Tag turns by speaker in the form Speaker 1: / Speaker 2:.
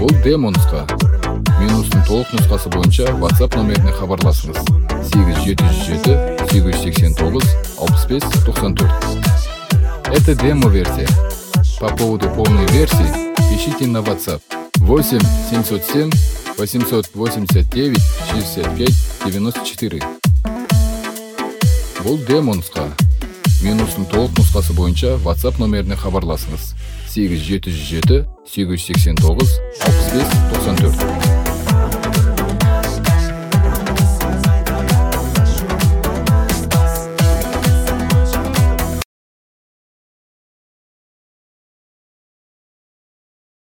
Speaker 1: Бұл демо нұсқа. Минустың толық нұсқасы бойынша WhatsApp номеріне хабарласыңыз. 87-789-65-94. Это демо-версия. По поводу полной версии пишите на WhatsApp 8 707 889 65 94. Бұл демо нұсқа. Минустың толық нұсқасы бойынша WhatsApp номеріне хабарласыңыз. 87-789-65-94.